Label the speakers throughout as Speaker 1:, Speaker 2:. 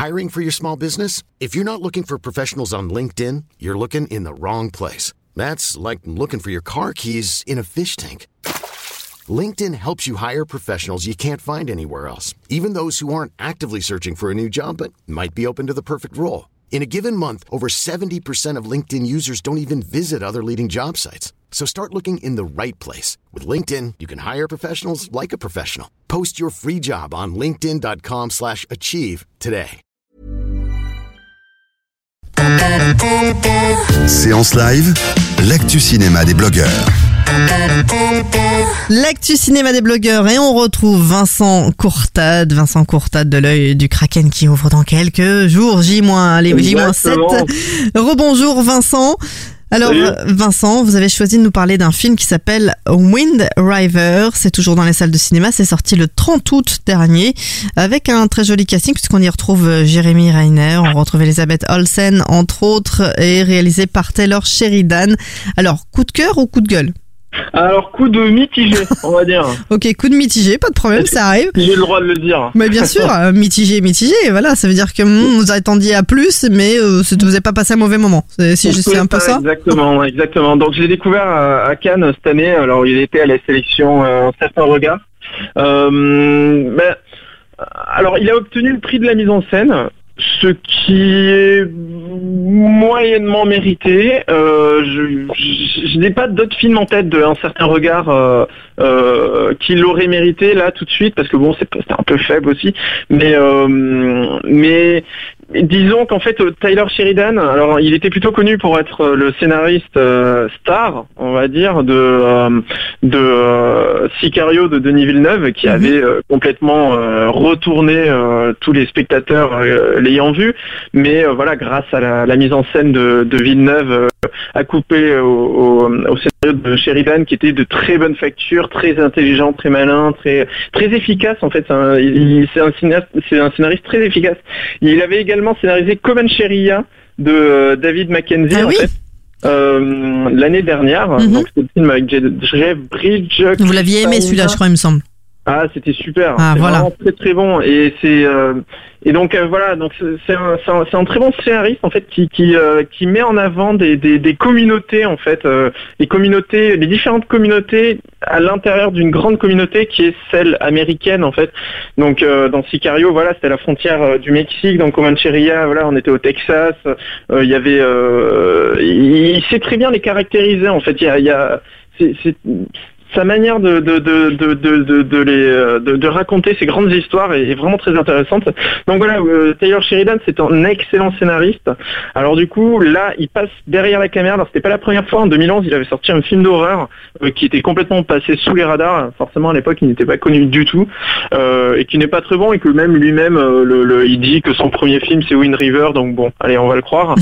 Speaker 1: Hiring for your small business? If you're not looking for professionals on LinkedIn, you're looking in the wrong place. That's like looking for your car keys in a fish tank. LinkedIn helps you hire professionals you can't find anywhere else, even those who aren't actively searching for a new job but might be open to the perfect role. In a given month, over 70% of LinkedIn users don't even visit other leading job sites. So start looking in the right place. With LinkedIn, you can hire professionals like a professional. Post your free job on linkedin.com/achieve today.
Speaker 2: Séance live, l'actu cinéma des blogueurs.
Speaker 3: L'actu cinéma des blogueurs et on retrouve Vincent Courtade de l'œil du Kraken qui ouvre dans quelques jours, J-7. Rebonjour Vincent. Alors
Speaker 4: Salut.
Speaker 3: Vincent, vous avez choisi de nous parler d'un film qui s'appelle Wind River, c'est toujours dans les salles de cinéma, c'est sorti le 30 août dernier avec un très joli casting puisqu'on y retrouve Jeremy Renner, on retrouve Elizabeth Olsen entre autres et réalisé par Taylor Sheridan. Alors coup de cœur ou coup de gueule?
Speaker 4: Alors, coup de mitigé, on va dire.
Speaker 3: Ok, coup de mitigé, pas de problème, ça arrive.
Speaker 4: J'ai le droit de le dire.
Speaker 3: Mais bien sûr, mitigé, voilà, ça veut dire que vous attendiez à plus, mais vous n'avez pas passé un mauvais moment. C'est un peu ça.
Speaker 4: Exactement. Donc, je l'ai découvert à Cannes cette année. Alors, il était à la sélection Un certain regard. Alors, il a obtenu le prix de la mise en scène, ce qui est moyennement mérité. Je n'ai pas d'autres films en tête de Un certain regard qui l'aurait mérité là tout de suite, parce que bon, c'était un peu faible aussi, mais disons qu'en fait Taylor Sheridan, alors il était plutôt connu pour être le scénariste star, on va dire, de Sicario de Denis Villeneuve, qui avait complètement retourné tous les spectateurs l'ayant vu, mais voilà, grâce à la mise en scène de Villeneuve, à couper au scénario de Sheridan, qui était de très bonne facture, très intelligent, très malin, très efficace en fait. C'est un scénariste très efficace. Il avait également scénarisé Comancheria de David Mackenzie,
Speaker 3: Ah
Speaker 4: en
Speaker 3: oui.
Speaker 4: fait. L'année dernière, donc c'est le film avec Jeff Bridges.
Speaker 3: Vous l'aviez aimé celui-là, je crois, il me semble.
Speaker 4: Ah, c'était super.
Speaker 3: Ah,
Speaker 4: c'est
Speaker 3: voilà.
Speaker 4: vraiment très très bon, et donc voilà, donc c'est un très bon scénariste en fait qui met en avant des communautés en fait, les différentes communautés à l'intérieur d'une grande communauté qui est celle américaine en fait. Donc dans Sicario, voilà, c'était à la frontière du Mexique. Dans Comancheria, voilà, on était au Texas. Il y avait, il sait très bien les caractériser en fait. C'est sa manière de raconter ces grandes histoires est vraiment très intéressante. Donc voilà, Taylor Sheridan, c'est un excellent scénariste. Alors du coup, là, il passe derrière la caméra. Alors c'était pas la première fois. En 2011, il avait sorti un film d'horreur qui était complètement passé sous les radars. Forcément, à l'époque, il n'était pas connu du tout, et qui n'est pas très bon, et que même lui-même, il dit que son premier film c'est Wind River. Donc bon, allez, on va le croire.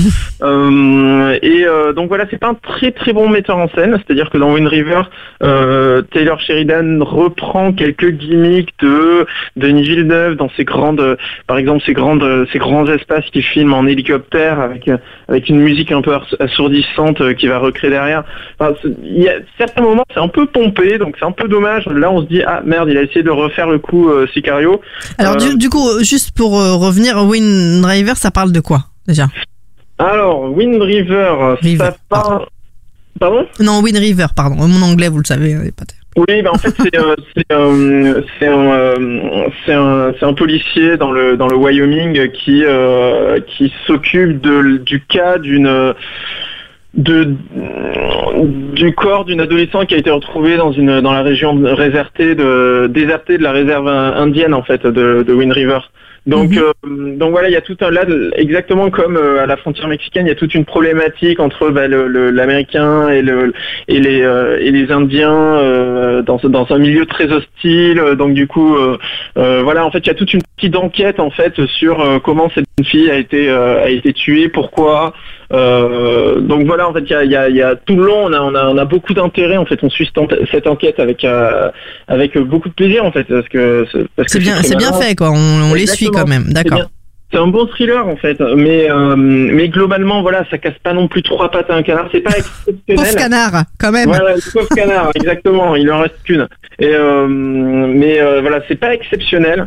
Speaker 4: Donc voilà, c'est pas un très très bon metteur en scène. C'est-à-dire que dans Wind River, Taylor Sheridan reprend quelques gimmicks de Denis Villeneuve dans par exemple ces grands espaces qu'il filme en hélicoptère avec une musique un peu assourdissante qui va recréer derrière. Enfin, il y a certains moments c'est un peu pompé, donc c'est un peu dommage. Là on se dit ah merde, il a essayé de refaire le coup Sicario.
Speaker 3: Alors du coup, juste pour revenir, Wind River, ça parle de quoi déjà?
Speaker 4: Alors Wind River. Ça parle. Pardon?
Speaker 3: Non, Wind River, pardon. Mon anglais, vous le savez, n'est pas terrible.
Speaker 4: Oui, en fait c'est un policier dans le Wyoming qui s'occupe du cas du corps d'une adolescente qui a été retrouvée dans la région désertée de la réserve indienne en fait de Wind River. Donc voilà, il y a tout là, exactement comme à la frontière mexicaine, il y a toute une problématique entre l'américain et les Indiens dans un milieu très hostile. Donc du coup, voilà, en fait, il y a toute une petite enquête en fait sur comment cette jeune fille a été tuée, pourquoi. Donc voilà, en fait, il y a tout le long, on a beaucoup d'intérêt en fait, on suit cette enquête avec beaucoup de plaisir en fait, parce que
Speaker 3: c'est bien fait quoi, on les suit quand même, d'accord.
Speaker 4: C'est un bon thriller en fait, mais globalement voilà, ça casse pas non plus trois pattes à un canard, c'est pas exceptionnel.
Speaker 3: Pauvre canard, quand même.
Speaker 4: Voilà, le pauvre canard, exactement, il en reste qu'une. Mais voilà, c'est pas exceptionnel.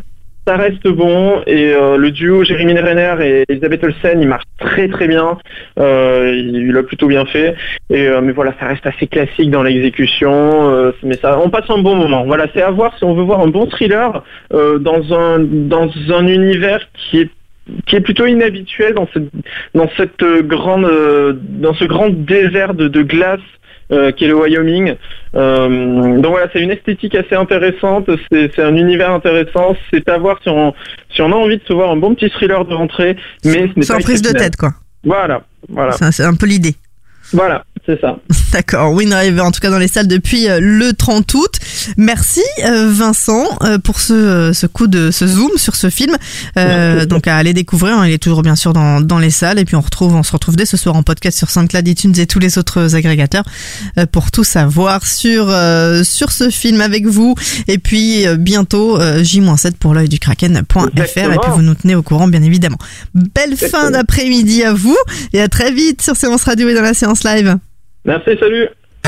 Speaker 4: ça reste bon et le duo Jeremy Renner et Elisabeth Olsen, il marche très très bien. Il l'a plutôt bien fait. Et mais voilà, ça reste assez classique dans l'exécution. Mais ça, on passe un bon moment. Voilà, c'est à voir si on veut voir un bon thriller dans un univers qui est plutôt inhabituel dans ce grand désert de glace. Qui est le Wyoming. Donc voilà, c'est une esthétique assez intéressante, c'est un univers intéressant, c'est à voir si on a envie de se voir un bon petit thriller de rentrée, mais ce n'est pas
Speaker 3: sans prise de tête, quoi.
Speaker 4: Voilà.
Speaker 3: C'est un peu l'idée.
Speaker 4: Voilà, c'est ça.
Speaker 3: D'accord, Wind River en tout cas dans les salles depuis le 30 août. Merci Vincent pour ce coup de ce zoom sur ce film. Donc à aller découvrir, il est toujours bien sûr dans les salles et puis on se retrouve dès ce soir en podcast sur SoundCloud, iTunes et tous les autres agrégateurs pour tout savoir sur ce film avec vous. Et puis bientôt J-7 pour l'œil du Kraken.fr et puis vous nous tenez au courant bien évidemment. Belle fin d'après-midi à vous et à très vite sur Séance Radio et dans la Séance Live.
Speaker 4: Merci, salut.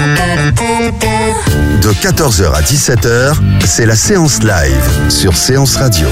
Speaker 2: De 14h à 17h, c'est la Séance Live sur Séance Radio.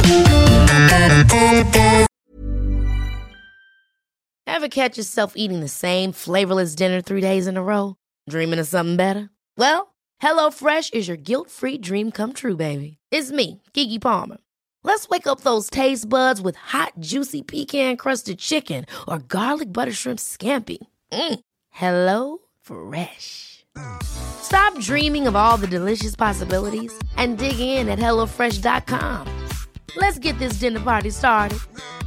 Speaker 5: Ever catch yourself eating the same flavorless dinner 3 days in a row? Dreaming of something better? Well, HelloFresh is your guilt-free dream come true, baby. It's me, Keke Palmer. Let's wake up those taste buds with hot, juicy pecan-crusted chicken or garlic butter shrimp scampi. Hello Fresh. Stop dreaming of all the delicious possibilities and dig in at HelloFresh.com. Let's get this dinner party started.